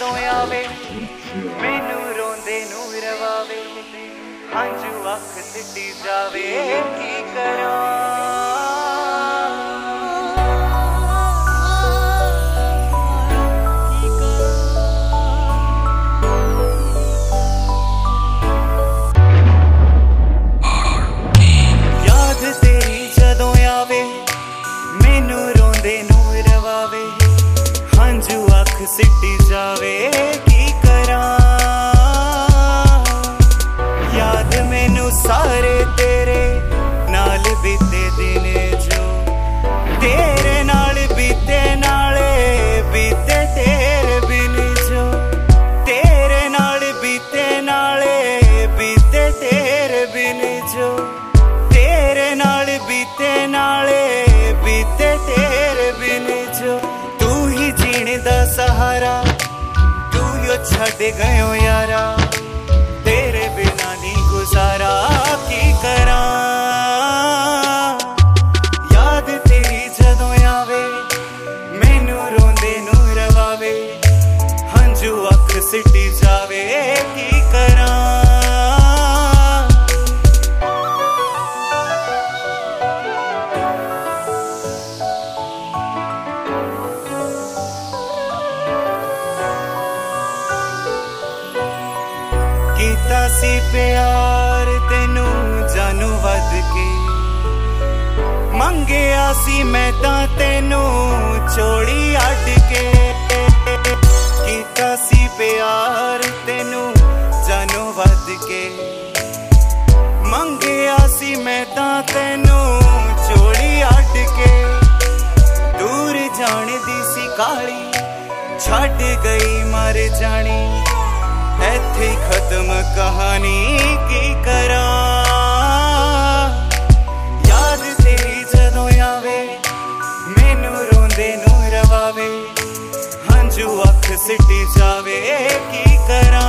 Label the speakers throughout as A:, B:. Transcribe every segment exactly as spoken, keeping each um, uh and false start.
A: जदों आवे मैनू रोंदे नू रवावे हंझू अख सिटी जावे की करा हंझू अख सिटी जावे की करा याद मैनू सारे तेरे नाल बीते दिन जो तेरे नाल बीते नाले बीते तेरे बिन जो तेरे नाल बीते नाले बीते तेरे बिन जो तेरे नाल बीते नाले बीते तेरे बिन जो दा सहारा तू यो छड़ गयो यारा तेरे बिना नहीं गुजारा की करा याद तेरी जदों आवे मैनू रोंदे नू रवावे हंझू अख सिटी जावे की करा कीता सी प्यार तेनू जानू वध के मंगया सी मैं तां तेनू छोड़ी अड के कीता सी प्यार तेनू जानू वध के मंगया सी मैं तां तेनू छोड़ी अड के दूर जान दी सी काली छड़ गई मर जानी ऐथे खत्म कहानी की करा याद तेरी जदों आवे मैनू रोंदे नू रवावे हंझू अख सिटी जावे की करा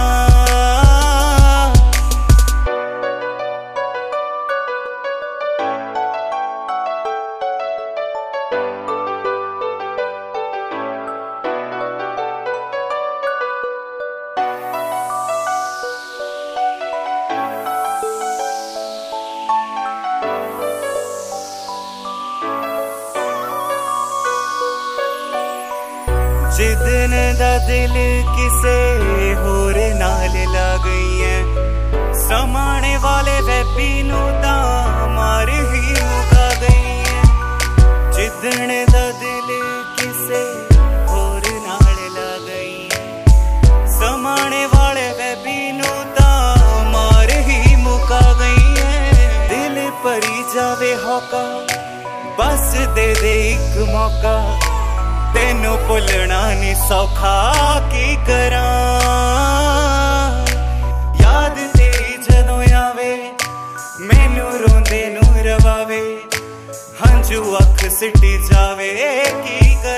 A: जिदन दा दिल किसे होर नाल ला गई है समाने वाले वैबी नू तां मार ही मुका गई है जिदन दा दिल किसे होर नाल ला गई है समाने वाले वैबी नू तां मार ही मुका गई है दिल भरी जावे होका बस दे दे एक मौका तेनू भुलना नी सौखा की करा याद तेरी जदों आवे मैनू रोंदे नू रवावे हंझू अख सिटी जावे की करा।